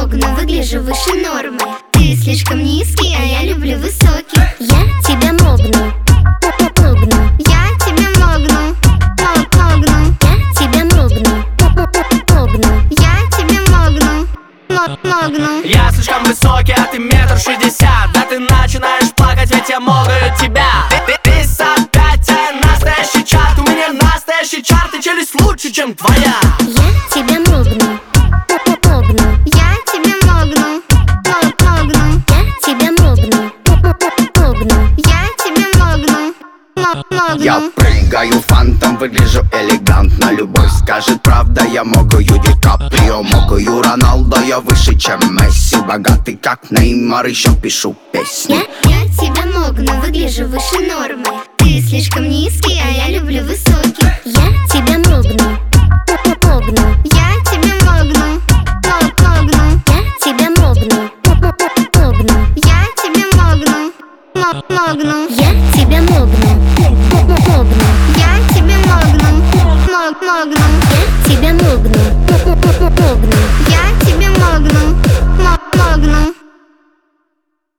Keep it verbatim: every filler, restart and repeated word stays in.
могну, выгляжу выше нормы. Ты слишком низкий, а я люблю высокий. Я тебя могну, могну. Я тебя могну, мог- могну. Я тебя могну, могну. Я тебя могну, мог- могну. Я слишком высокий, а ты метр шестьдесят. Да ты начинаешь плакать, ведь я могаю тебя. Ты, ты, ты опять настоящий чарт. У меня настоящий чарт, и челюсть лучше, чем твоя. Я тебя могну, могну. Я тебя могну, мог- могну. Я тебя могну, могну. Я тебя могну, мог- могну. Я прыгаю фантом, выгляжу элегантно. Любовь скажет правда, я могу Ди Каприо, могу Роналдо, я выше, чем Месси. Богатый как Неймар, еще пишу песни. Я, я тебя могну, выгляжу выше нормы. Ты слишком низкий, а я люблю высокий. Я тебя могну, могну. Я тебя могну, мог- могну. Я тебя могну, могну. Я тебя могну, мог- могну. Я тебя могну.